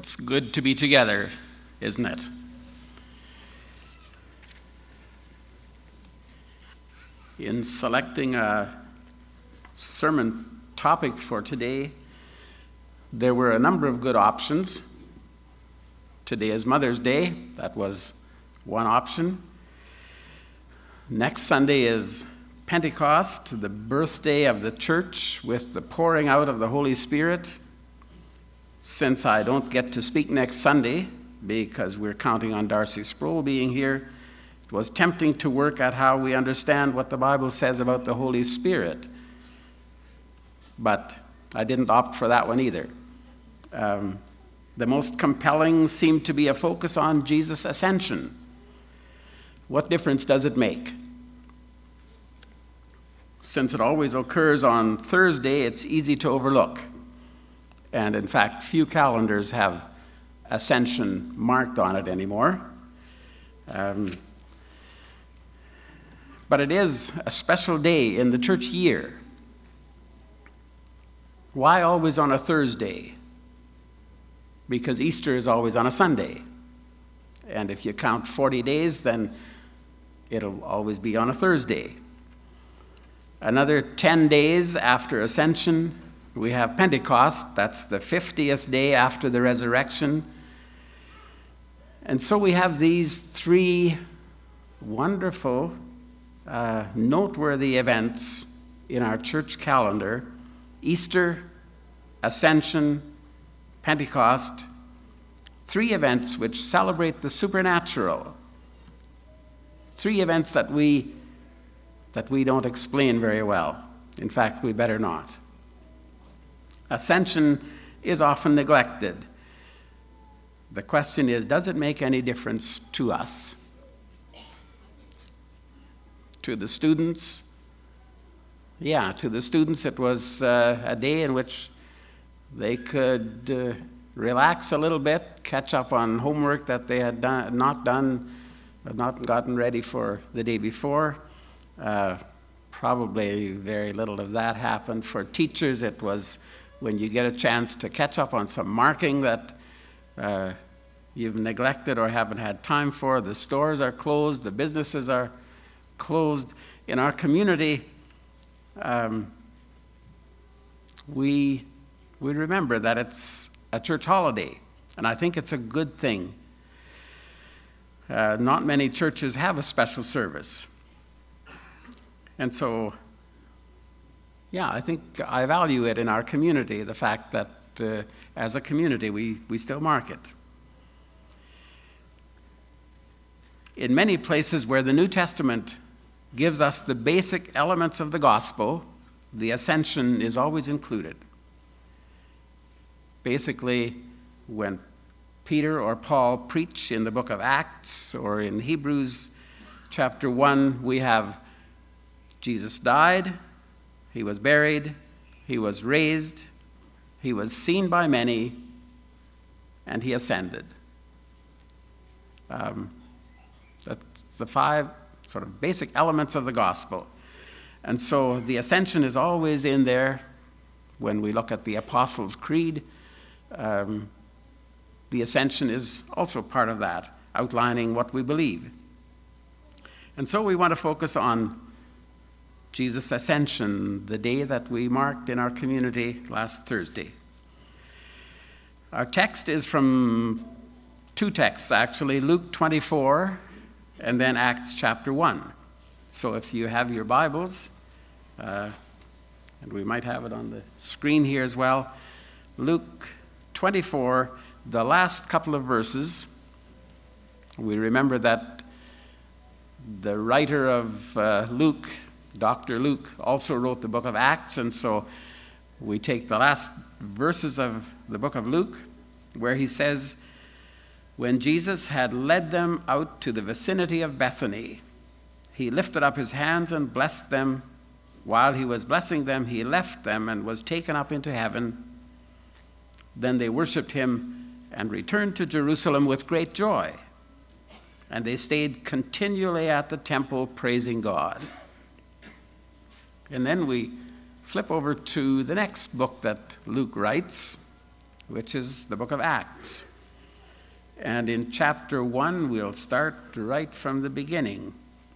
It's good to be together, isn't it? In selecting a sermon topic for today, there were a number of good options. Today is Mother's Day. That was one option. Next Sunday is Pentecost, the birthday of the church with the pouring out of the Holy Spirit. Since I don't get to speak next Sunday because we're counting on Darcy Sproul being here, it was tempting to work at how we understand what the Bible says about the Holy Spirit. But I didn't opt for that one either. The most compelling seemed to be a focus on Jesus' ascension. What difference does it make? Since it always occurs on Thursday, it's easy to overlook. And in fact, few calendars have Ascension marked on it anymore. But it is a special day in the church year. Why always on a Thursday? Because Easter is always on a Sunday. And if you count 40 days, then it'll always be on a Thursday. Another 10 days after Ascension, we have Pentecost. That's the 50th day after the resurrection. And so we have these three wonderful, noteworthy events in our church calendar: Easter, Ascension, Pentecost. Three events which celebrate the supernatural. Three events that we don't explain very well. In fact, we better not. Ascension is often neglected. The question is, does it make any difference to us? To the students? Yeah, to the students it was a day in which they could relax a little bit, catch up on homework that they had not gotten ready for the day before. Probably very little of that happened. For teachers, it was when you get a chance to catch up on some marking that you've neglected or haven't had time for. The stores are closed, the businesses are closed. In our community, we remember that it's a church holiday, and I think it's a good thing. Not many churches have a special service. And so, I think I value it in our community, the fact that as a community we still mark it. In many places where the New Testament gives us the basic elements of the gospel, the ascension is always included. Basically, when Peter or Paul preach in the book of Acts or in Hebrews chapter 1, we have Jesus died, he was buried, he was raised, he was seen by many, and he ascended. That's the five sort of basic elements of the gospel. And so the ascension is always in there. When we look at the Apostles' Creed, the ascension is also part of that, outlining what we believe. And so we want to focus on Jesus' ascension, the day that we marked in our community last Thursday. Our text is from two texts, actually, Luke 24 and then Acts chapter 1. So if you have your Bibles, and we might have it on the screen here as well, Luke 24, the last couple of verses. We remember that the writer of Luke, Dr. Luke, also wrote the book of Acts, and so we take the last verses of the book of Luke, where he says, "When Jesus had led them out to the vicinity of Bethany, he lifted up his hands and blessed them. While he was blessing them, he left them and was taken up into heaven. Then they worshipped him and returned to Jerusalem with great joy. And they stayed continually at the temple praising God." And then we flip over to the next book that Luke writes, which is the book of Acts. And in chapter 1, we'll start right from the beginning.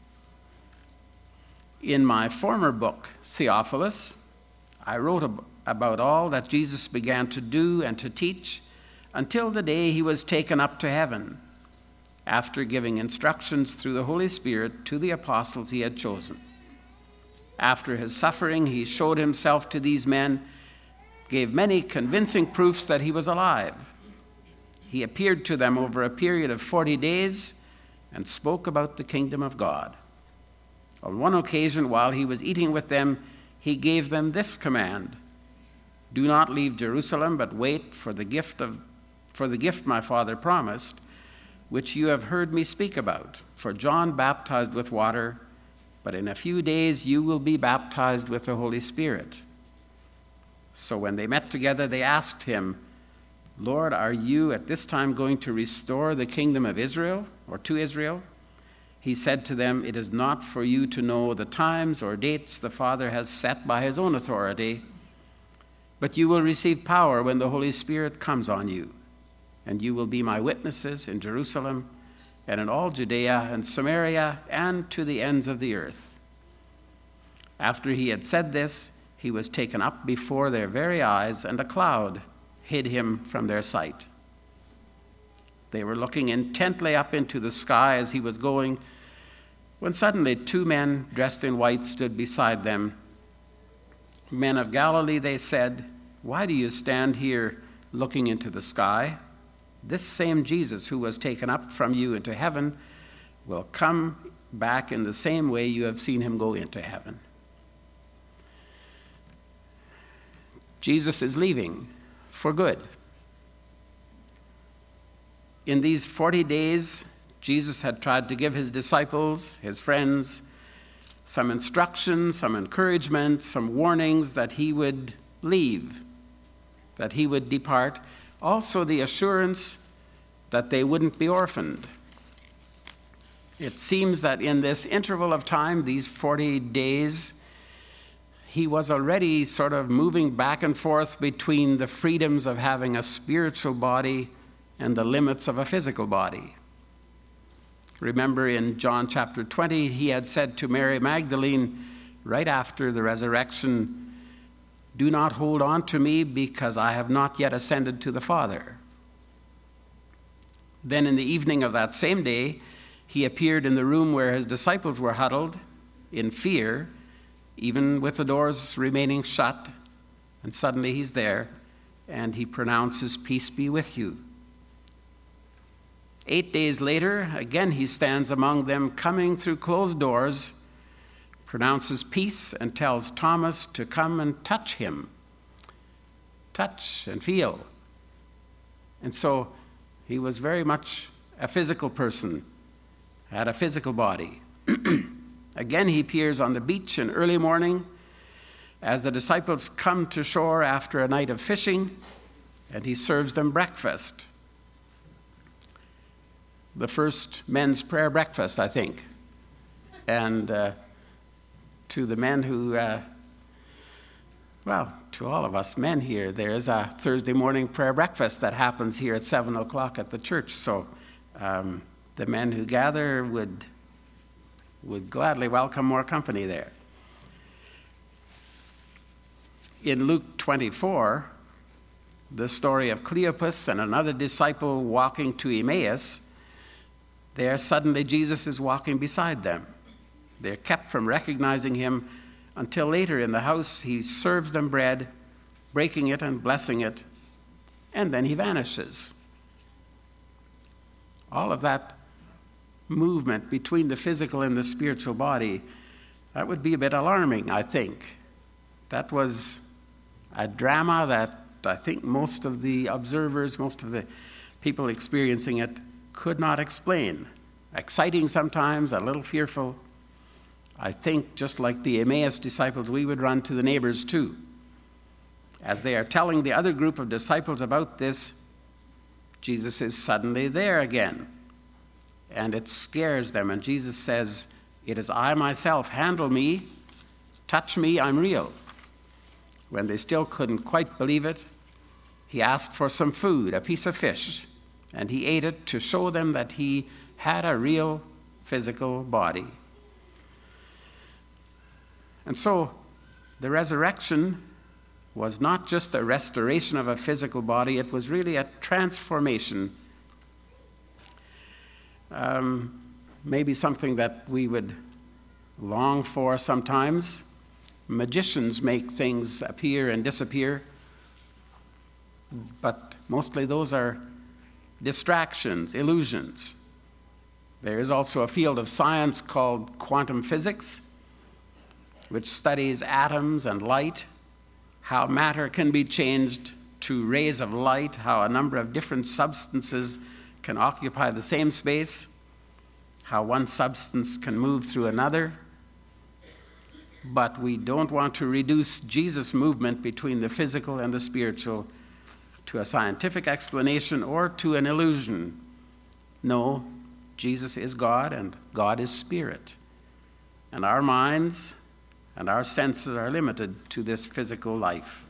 In my former book, Theophilus, I wrote about all that Jesus began to do and to teach until the day he was taken up to heaven, after giving instructions through the Holy Spirit to the apostles he had chosen. After his suffering, he showed himself to these men, gave many convincing proofs that he was alive. He appeared to them over a period of 40 days and spoke about the kingdom of God. On one occasion, while he was eating with them, he gave them this command: "Do not leave Jerusalem, but wait for the gift my Father promised, which you have heard me speak about. For John baptized with water, but in a few days you will be baptized with the Holy Spirit." So when they met together, they asked him, "Lord, are you at this time going to restore the kingdom of Israel, or to Israel?" He said to them, "It is not for you to know the times or dates the Father has set by his own authority, but you will receive power when the Holy Spirit comes on you, and you will be my witnesses in Jerusalem and in all Judea and Samaria and to the ends of the earth." After he had said this, he was taken up before their very eyes, and a cloud hid him from their sight. They were looking intently up into the sky as he was going, when suddenly 2 men dressed in white stood beside them. "Men of Galilee," they said, "why do you stand here looking into the sky? This same Jesus who was taken up from you into heaven will come back in the same way you have seen him go into heaven." Jesus is leaving for good. In these 40 days, Jesus had tried to give his disciples, his friends, some instruction, some encouragement, some warnings that he would leave, that he would depart, also the assurance that they wouldn't be orphaned. It seems that in this interval of time, these 40 days, he was already sort of moving back and forth between the freedoms of having a spiritual body and the limits of a physical body. Remember in John chapter 20, he had said to Mary Magdalene right after the resurrection, "Do not hold on to me, because I have not yet ascended to the Father." Then in the evening of that same day, he appeared in the room where his disciples were huddled in fear, even with the doors remaining shut, and suddenly he's there, and he pronounces, "Peace be with you." 8 days later, again he stands among them, coming through closed doors, pronounces peace, and tells Thomas to come and touch him. Touch and feel. And so he was very much a physical person, had a physical body. Again, he appears on the beach in early morning as the disciples come to shore after a night of fishing, and he serves them breakfast. The first men's prayer breakfast, I think. And to the men who, to all of us men here, there's a Thursday morning prayer breakfast that happens here at 7 o'clock at the church. So the men who gather would gladly welcome more company there. In Luke 24, the story of Cleopas and another disciple walking to Emmaus, there suddenly Jesus is walking beside them. They're kept from recognizing him until later in the house he serves them bread, breaking it and blessing it, and then he vanishes. All of that movement between the physical and the spiritual body, that would be a bit alarming, I think. That was a drama that I think most of the observers, most of the people experiencing it could not explain. Exciting sometimes, a little fearful. I think just like the Emmaus disciples, we would run to the neighbors too. As they are telling the other group of disciples about this, Jesus is suddenly there again. And it scares them. And Jesus says, "It is I myself. Handle me. Touch me. I'm real." When they still couldn't quite believe it, he asked for some food, a piece of fish. and he ate it to show them that he had a real physical body. And so the resurrection was not just a restoration of a physical body, it was really a transformation. Maybe something that we would long for sometimes. Magicians make things appear and disappear, but mostly those are distractions, illusions. There is also a field of science called quantum physics, which studies atoms and light, how matter can be changed to rays of light, how a number of different substances can occupy the same space, how one substance can move through another. But we don't want to reduce Jesus' movement between the physical and the spiritual to a scientific explanation or to an illusion. No, Jesus is God and God is spirit. And our minds and our senses are limited to this physical life.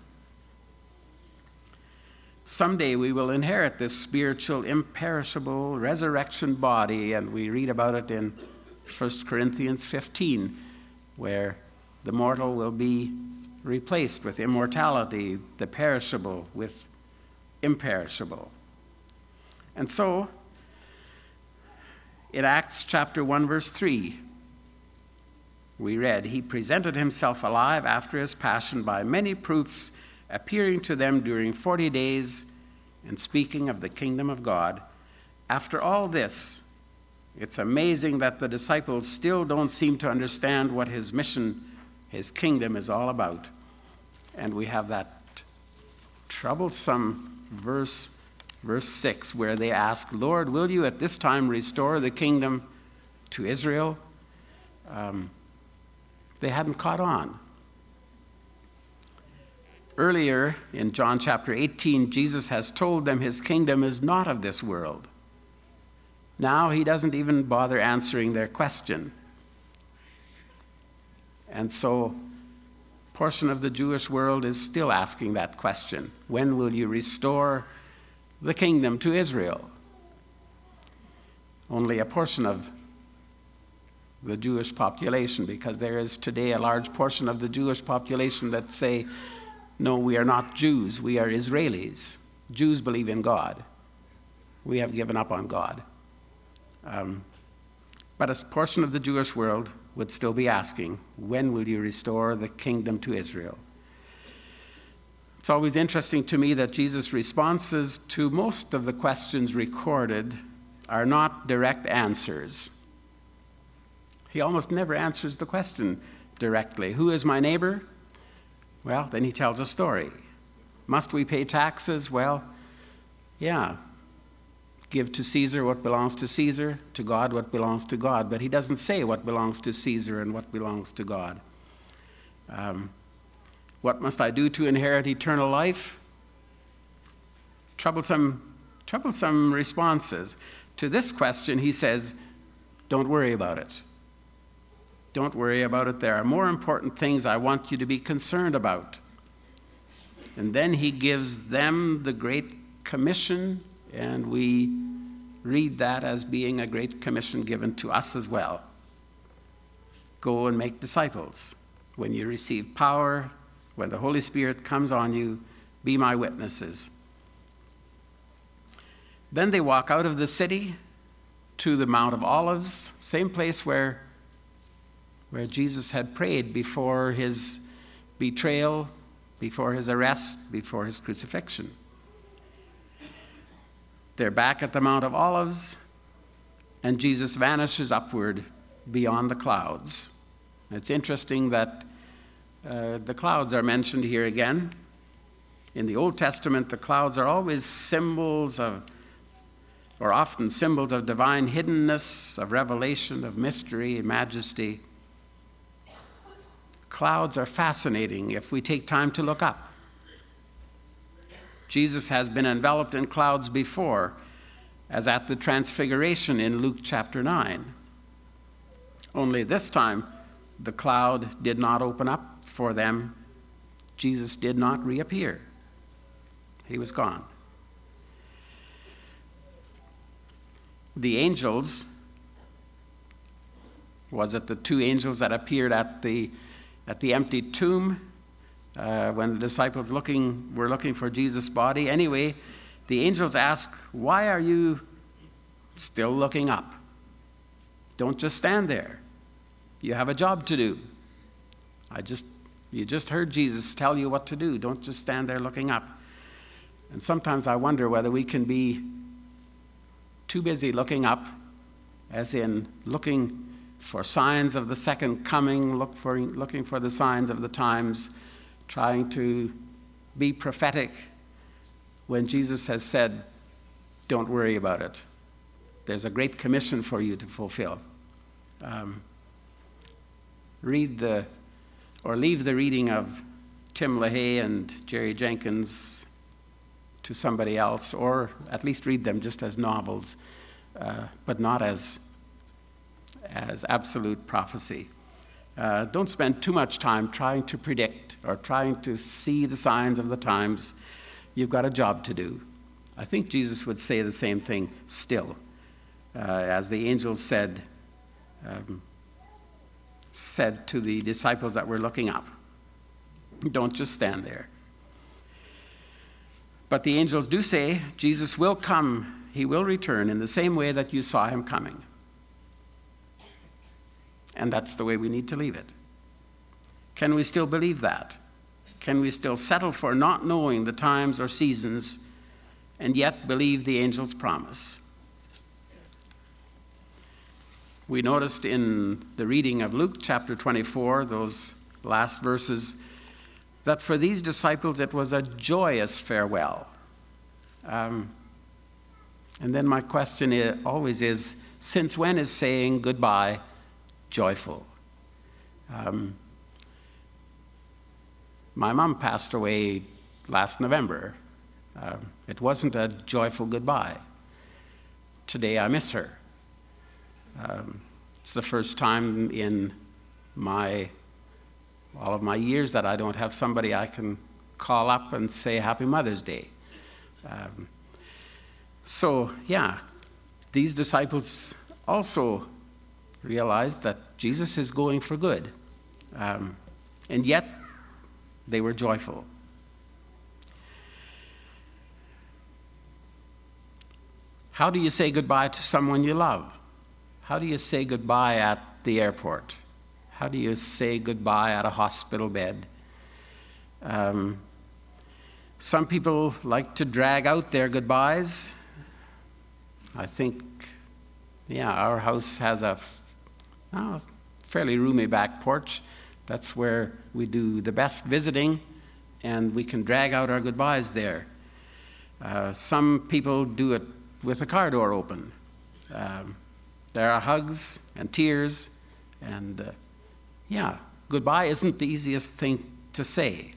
Someday we will inherit this spiritual, imperishable resurrection body, and we read about it in 1 Corinthians 15, where the mortal will be replaced with immortality, the perishable with imperishable. And so, in Acts chapter 1, verse 3, we read, he presented himself alive after his passion by many proofs, appearing to them during 40 days and speaking of the kingdom of God. After all this, it's amazing that the disciples still don't seem to understand what his mission, his kingdom is all about. And we have that troublesome verse 6, where they ask, Lord, will you at this time restore the kingdom to Israel? They hadn't caught on. Earlier in John chapter 18, Jesus has told them his kingdom is not of this world. Now he doesn't even bother answering their question. And so a portion of the Jewish world is still asking that question. When will you restore the kingdom to Israel? Only a portion of the Jewish population, because there is today a large portion of the Jewish population that say, no, we are not Jews, we are Israelis. Jews believe in God. We have given up on God. But a portion of the Jewish world would still be asking, when will you restore the kingdom to Israel? It's always interesting to me that Jesus' responses to most of the questions recorded are not direct answers. He almost never answers the question directly. Who is my neighbor? Well, then he tells a story. Must we pay taxes? Well, yeah. Give to Caesar what belongs to Caesar, to God what belongs to God. But he doesn't say what belongs to Caesar and what belongs to God. What must I do to inherit eternal life? Troublesome responses. To this question, he says, don't worry about it. Don't worry about it. There are more important things I want you to be concerned about. And then he gives them the Great Commission, and we read that as being a great commission given to us as well. Go and make disciples. When you receive power, when the Holy Spirit comes on you, be my witnesses. Then they walk out of the city to the Mount of Olives, same place where Jesus had prayed before his betrayal, before his arrest, before his crucifixion. They're back at the Mount of Olives, and Jesus vanishes upward beyond the clouds. It's interesting that the clouds are mentioned here again. In the Old Testament, the clouds are always symbols of, or often symbols of divine hiddenness, of revelation, of mystery and majesty. Clouds are fascinating if we take time to look up. Jesus has been enveloped in clouds before, as at the Transfiguration in Luke chapter 9. Only this time, the cloud did not open up for them. Jesus did not reappear. He was gone. the angels, was it the two angels that appeared at the empty tomb when the disciples were looking for Jesus' body? Anyway, the angels ask, "Why are you still looking up? Don't just stand there. You have a job to do. You just heard Jesus tell you what to do. Don't just stand there looking up." And sometimes I wonder whether we can be too busy looking up, as in looking for signs of the second coming, looking for the signs of the times, trying to be prophetic, when Jesus has said, "Don't worry about it. There's a great commission for you to fulfill." Leave the reading of Tim LaHaye and Jerry Jenkins to somebody else, or at least read them just as novels, but not as absolute prophecy. Don't spend too much time trying to predict or trying to see the signs of the times. You've got a job to do. I think Jesus would say the same thing still, as the angels said to the disciples that were looking up. Don't just stand there. But the angels do say Jesus will come, he will return in the same way that you saw him coming. And that's the way we need to leave it. Can we still believe that? Can we still settle for not knowing the times or seasons and yet believe the angel's promise? We noticed in the reading of Luke chapter 24, those last verses, that for these disciples it was a joyous farewell. And then my question always is, since when is saying goodbye joyful? My mom passed away last November. It wasn't a joyful goodbye. Today I miss her. It's the first time in all of my years that I don't have somebody I can call up and say Happy Mother's Day. These disciples also realized that Jesus is going for good, and yet they were joyful. How do you say goodbye to someone you love? How do you say goodbye at the airport? How do you say goodbye at a hospital bed? Some people like to drag out their goodbyes. I think, our house has a fairly roomy back porch. That's where we do the best visiting, and we can drag out our goodbyes there. Some people do it with the car door open. There are hugs and tears, and goodbye isn't the easiest thing to say.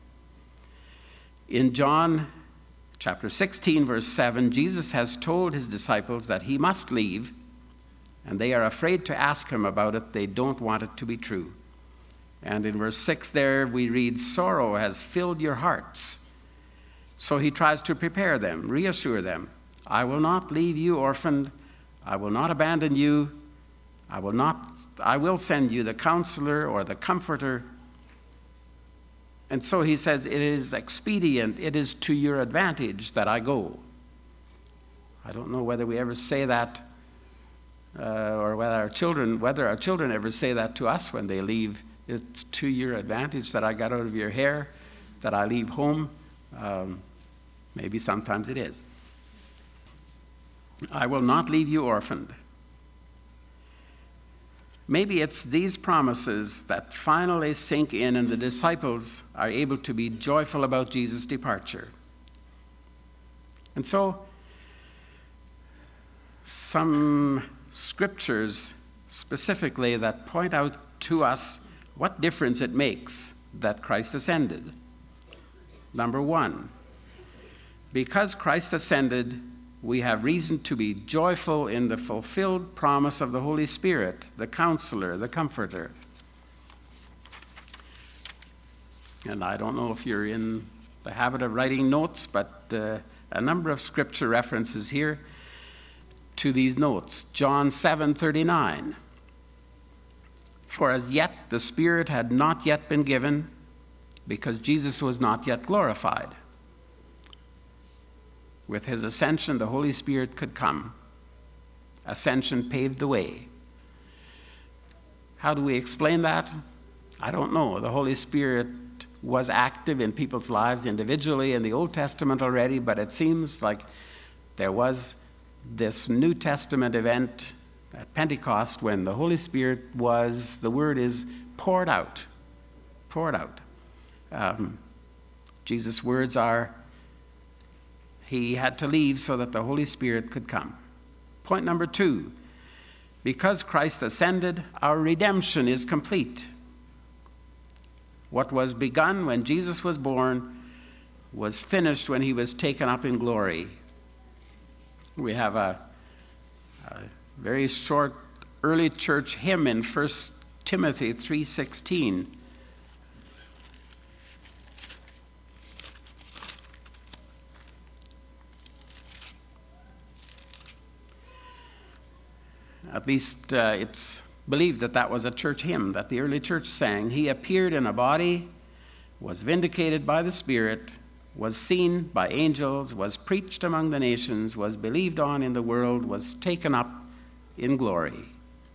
In John chapter 16, verse 7, Jesus has told his disciples that he must leave, and they are afraid to ask him about it. They don't want it to be true. And in verse 6 there, we read, "Sorrow has filled your hearts." So he tries to prepare them, reassure them. "I will not leave you orphaned. I will not abandon you. I will send you the counselor or the comforter." And so he says, "It is expedient, it is to your advantage that I go." I don't know whether we ever say that, or whether our children ever say that to us when they leave. It's to your advantage that I got out of your hair, that I leave home. Maybe sometimes it is. "I will not leave you orphaned." Maybe it's these promises that finally sink in, and the disciples are able to be joyful about Jesus' departure. And so, some scriptures specifically that point out to us what difference it makes that Christ ascended. Number one, because Christ ascended, we have reason to be joyful in the fulfilled promise of the Holy Spirit, the counselor, the comforter. And I don't know if you're in the habit of writing notes, but a number of scripture references here to these notes. John 7:39. For as yet the Spirit had not yet been given, because Jesus was not yet glorified. With his ascension, the Holy Spirit could come. Ascension paved the way. How do we explain that? I don't know. The Holy Spirit was active in people's lives individually in the Old Testament already, but it seems like there was this New Testament event at Pentecost when the Holy Spirit was, the word is, poured out. Poured out. Jesus' words are, he had to leave so that the Holy Spirit could come. Point number 2, because Christ ascended, our redemption is complete. What was begun when Jesus was born was finished when he was taken up in glory. We have a very short early church hymn in 1 Timothy 3:16. At least it's believed that that was a church hymn that the early church sang. He appeared in a body, was vindicated by the Spirit, was seen by angels, was preached among the nations, was believed on in the world, was taken up in glory.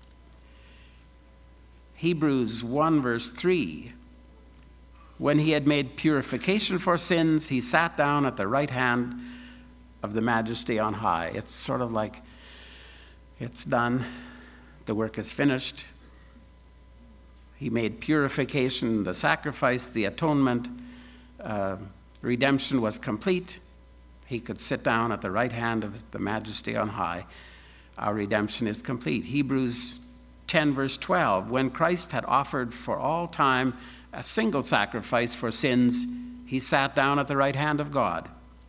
Hebrews 1 verse 3. When he had made purification for sins, he sat down at the right hand of the Majesty on high. It's sort of like, it's done. The work is finished. He made purification, the sacrifice, the atonement. Redemption was complete. He could sit down at the right hand of the Majesty on high. Our redemption is complete. Hebrews 10 verse 12. When Christ had offered for all time a single sacrifice for sins, he sat down at the right hand of God.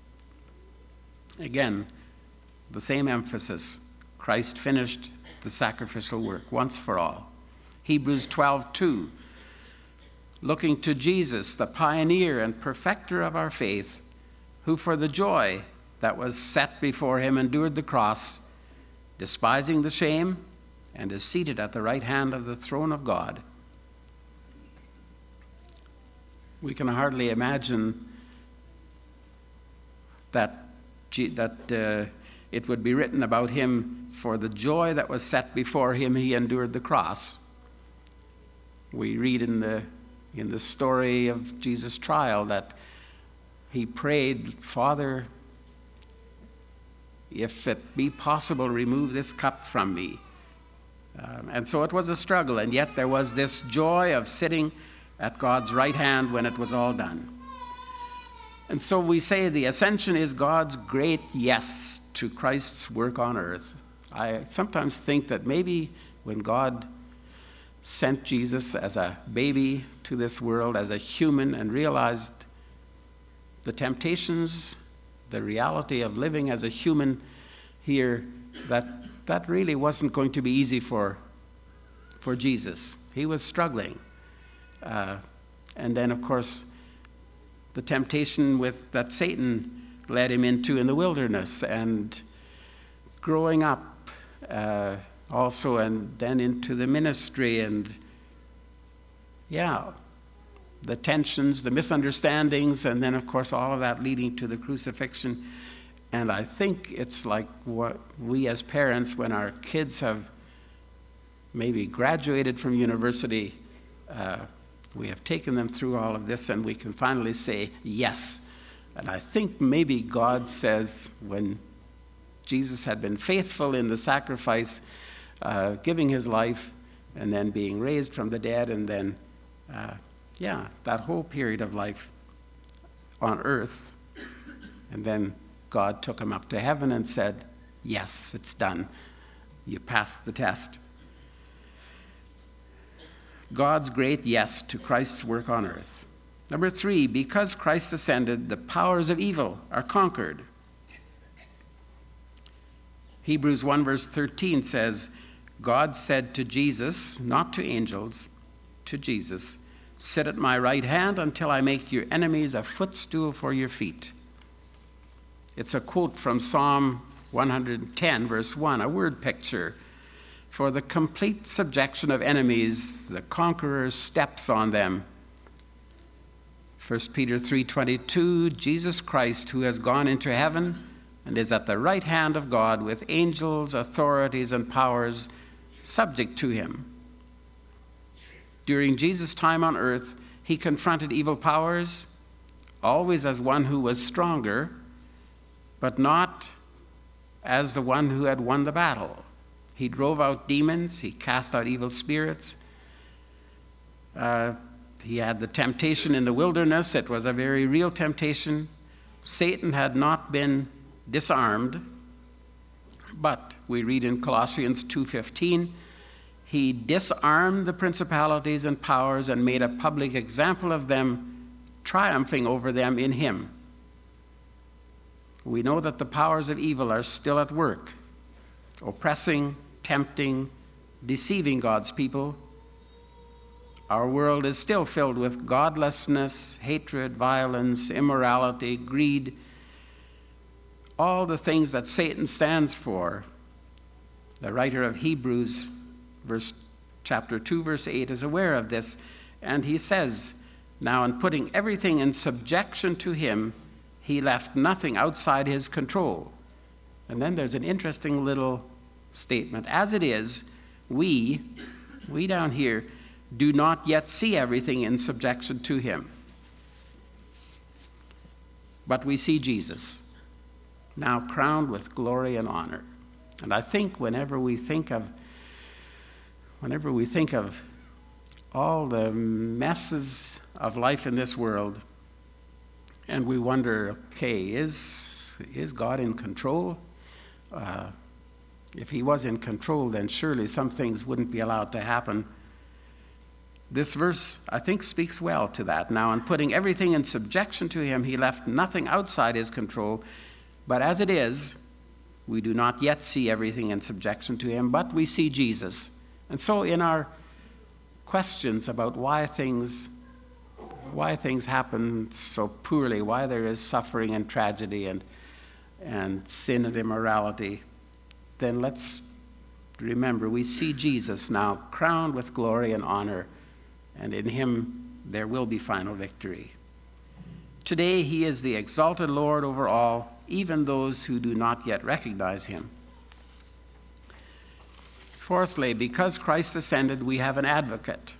Again, the same emphasis. Christ finished the sacrificial work once for all. Hebrews 12:2. Looking to Jesus, the pioneer and perfecter of our faith, who for the joy that was set before him endured the cross, despising the shame, and is seated at the right hand of the throne of God. We can hardly imagine that it would be written about him, for the joy that was set before him, he endured the cross. We read in the story of Jesus' trial that he prayed, Father, if it be possible, remove this cup from me. And so it was a struggle, and yet there was this joy of sitting at God's right hand when it was all done. And so we say the ascension is God's great yes to Christ's work on earth. I sometimes think that maybe when God sent Jesus as a baby to this world, as a human, and realized the temptations, the reality of living as a human here, that really wasn't going to be easy for Jesus. He was struggling. And then, of course, the temptation that Satan led him into in the wilderness, and growing up also, and then into the ministry, and the tensions, the misunderstandings, and then, of course, all of that leading to the crucifixion. And I think it's like what we as parents, when our kids have maybe graduated from university, we have taken them through all of this, and we can finally say yes. And I think maybe God says, when Jesus had been faithful in the sacrifice, giving his life, and then being raised from the dead, and then, that whole period of life on earth, and then God took him up to heaven and said, yes, it's done. You passed the test. God's great yes to Christ's work on earth. Number 3, because Christ ascended, the powers of evil are conquered. Hebrews 1 verse 13 says, God said to Jesus, not to angels, to Jesus, sit at my right hand until I make your enemies a footstool for your feet. It's a quote from Psalm 110, verse 1, a word picture for the complete subjection of enemies, the conqueror steps on them. 1 Peter 3:22, Jesus Christ, who has gone into heaven and is at the right hand of God with angels, authorities, and powers subject to him. During Jesus' time on earth, he confronted evil powers, always as one who was stronger, but not as the one who had won the battle. He drove out demons, he cast out evil spirits. He had the temptation in the wilderness. It was a very real temptation. Satan had not been disarmed, but we read in Colossians 2:15, he disarmed the principalities and powers and made a public example of them, triumphing over them in him. We know that the powers of evil are still at work, oppressing, tempting, deceiving God's people. Our world is still filled with godlessness, hatred, violence, immorality, greed, all the things that Satan stands for. The writer of Hebrews, chapter 2, verse 8, is aware of this, and he says, now in putting everything in subjection to him, he left nothing outside his control. And then there's an interesting little statement. As it is, we down here, do not yet see everything in subjection to him. But we see Jesus, now crowned with glory and honor. And I think whenever we think of all the messes of life in this world, and we wonder, okay, is God in control? If he was in control, then surely some things wouldn't be allowed to happen. This verse, I think, speaks well to that. Now, in putting everything in subjection to him, he left nothing outside his control. But as it is, we do not yet see everything in subjection to him, but we see Jesus. And so in our questions about why things happen so poorly, why there is suffering and tragedy and sin and immorality, then let's remember we see Jesus now crowned with glory and honor, and in him there will be final victory. Today he is the exalted Lord over all, even those who do not yet recognize him. Fourthly, because Christ ascended, we have an advocate.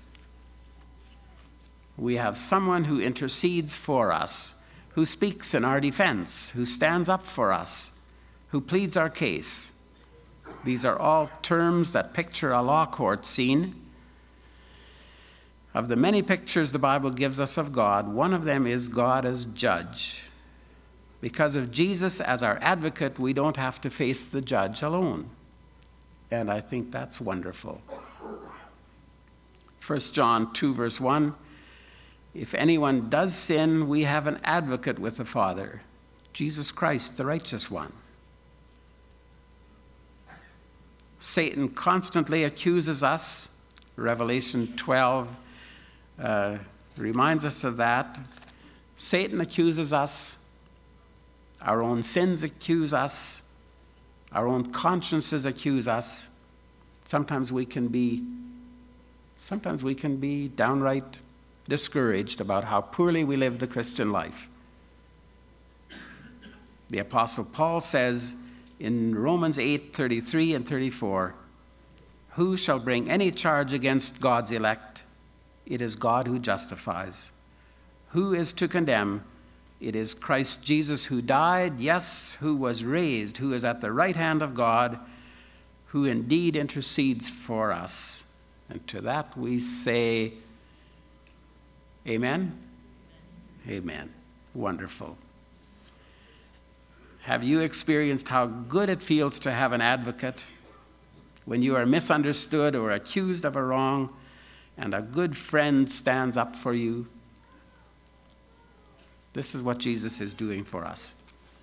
We have someone who intercedes for us, who speaks in our defense, who stands up for us, who pleads our case. These are all terms that picture a law court scene. Of the many pictures the Bible gives us of God, one of them is God as judge. Because of Jesus as our advocate, we don't have to face the judge alone. And I think that's wonderful. 1 John 2, verse 1, if anyone does sin, we have an advocate with the Father, Jesus Christ, the righteous one. Satan constantly accuses us. Revelation 12 reminds us of that. Satan accuses us. Our own sins accuse us. Our own consciences accuse us. Sometimes we can be downright discouraged about how poorly we live the Christian life. The Apostle Paul says in Romans 8:33 and 34, who shall bring any charge against God's elect? It is God who justifies. Who is to condemn? It is Christ Jesus who died, yes, who was raised, who is at the right hand of God, who indeed intercedes for us. And to that we say, amen? Amen. Wonderful. Have you experienced how good it feels to have an advocate when you are misunderstood or accused of a wrong and a good friend stands up for you? This is what Jesus is doing for us.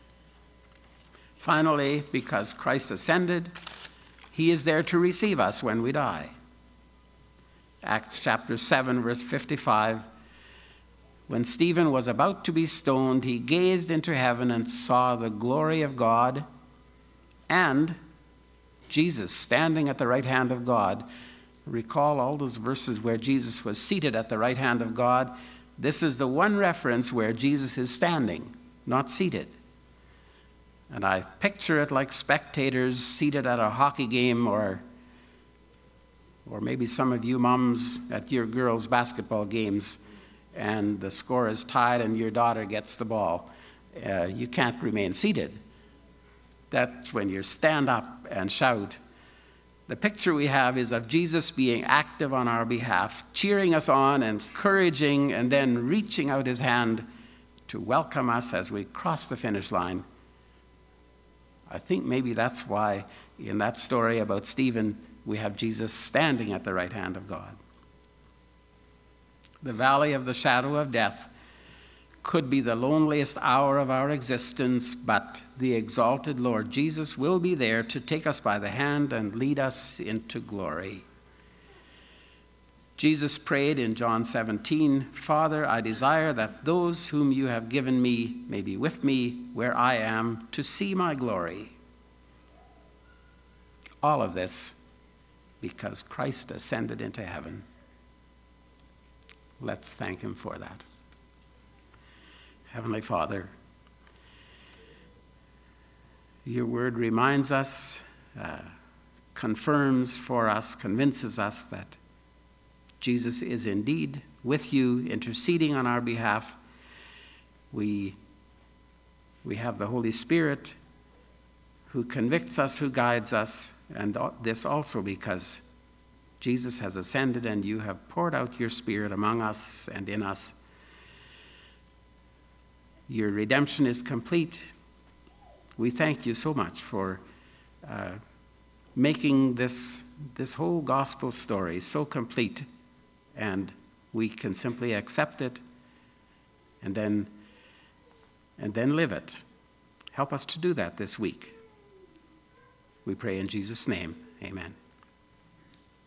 Finally, because Christ ascended, he is there to receive us when we die. Acts chapter 7, verse 55, when Stephen was about to be stoned, he gazed into heaven and saw the glory of God and Jesus standing at the right hand of God. Recall all those verses where Jesus was seated at the right hand of God. This is the one reference where Jesus is standing, not seated. And I picture it like spectators seated at a hockey game, or maybe some of you moms at your girls' basketball games, and the score is tied and your daughter gets the ball. You can't remain seated. That's when you stand up and shout. The picture we have is of Jesus being active on our behalf, cheering us on, encouraging, and then reaching out his hand to welcome us as we cross the finish line. I think maybe that's why in that story about Stephen, we have Jesus standing at the right hand of God. The valley of the shadow of death could be the loneliest hour of our existence, but the exalted Lord Jesus will be there to take us by the hand and lead us into glory. Jesus prayed in John 17, "Father, I desire that those whom you have given me may be with me where I am, to see my glory." All of this because Christ ascended into heaven. Let's thank him for that. Heavenly Father, your word reminds us, confirms for us, convinces us that Jesus is indeed with you, interceding on our behalf. We have the Holy Spirit who convicts us, who guides us, and this also because Jesus has ascended and you have poured out your Spirit among us and in us. Your redemption is complete. We thank you so much for making this whole gospel story so complete, and we can simply accept it and then live it. Help us to do that this week. We pray in Jesus' name. Amen.